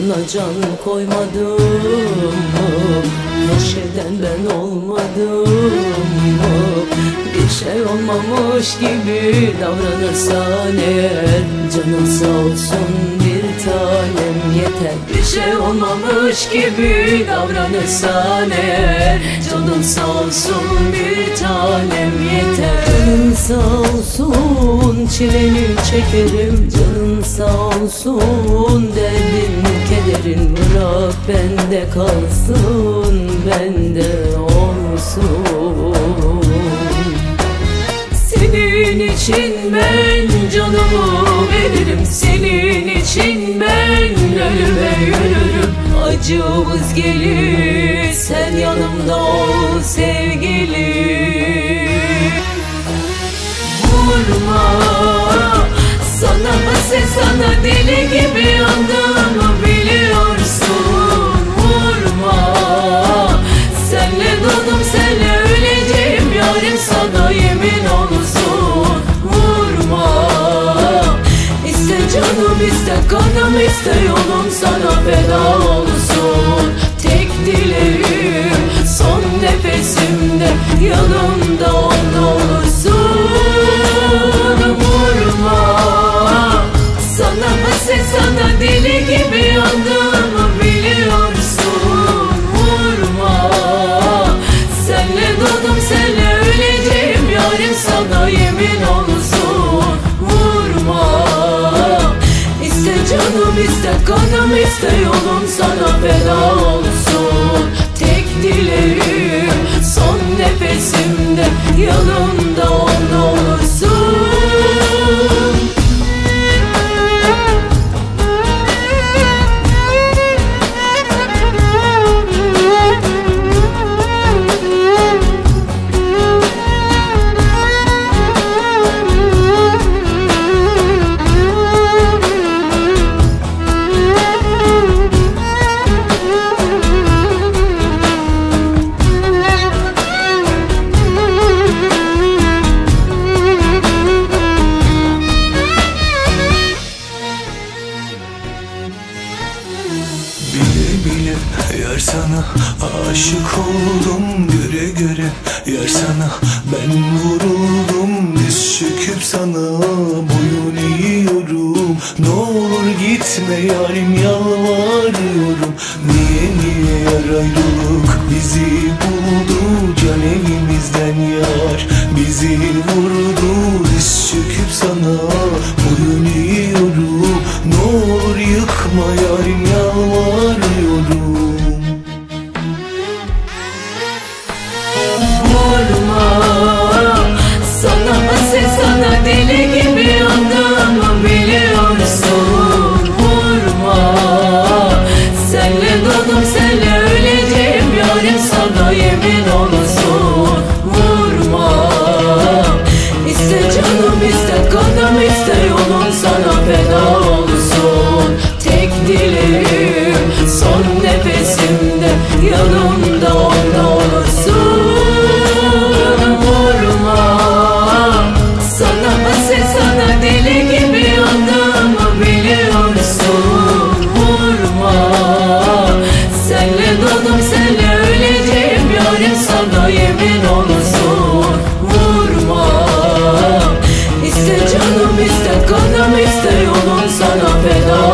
Sana can koymadım mı? Her şeyden ben olmadım mı? Bir şey olmamış gibi davranırsan eğer, canım sağ olsun bir tanem yeter. Bir şey olmamış gibi davranırsan eğer, canım sağ olsun bir tanem yeter. Canım sağ olsun çileni çekerim, canım sağ olsun derdin kederin. Bırak bende kalsın, bende olsun. Senin için ben canımı veririm, senin için ben ölüme yürürüm. Acımız gelir, sen yanımda ol sevgilim. Vurma, sana hasret, sana deli gibi yandığımı biliyorsun. Vurma, senle doğdum, senle öleceğim yarim, sana yemin olsun. Vurma, iste canım iste kanım iste yolum sana feda olsun. Tek dileğim son nefesimde yanımda ol olursun. Vurma, sana hasret, sana deli gibi yandığımı biliyorsun. Vurma, senle doğdum, senle öleceğim yarim, sana yemin olsun. Vurma, iste canım iste kanım iste yolum sana feda olsun. Tek dileğim son nefesimde yanımda ol olursun. Yar sana aşık oldum, göre göre yar sana ben vuruldum. Diz çöküp sana boyun eğiyorum. Ne olur gitme yarim, yalvarıyorum. Niye yar ayrılık bizi buldu? Can evimizden yar bizi vurdu. Diz çöküp sana boyun eğiyorum. Ne olur yıkma yarim, yalvarıyorum. Vurma, sana hasret, sana deli gibi yandığımı biliyorsun. Vurma, senle doğdum, senle öleceğim yarim, sana yemin olsun. Vurma, iste canım iste kanım iste yolum sana feda olsun. Tek dileğim son nefesimde yanımda ol olursun. Vurma, sana hasret, sana deli gibi yandığımı biliyorsun. Vurma, senle doğdum, senle öleceğim yarim, sana yemin olsun. Vurma, iste canım iste kanım iste yolum sana feda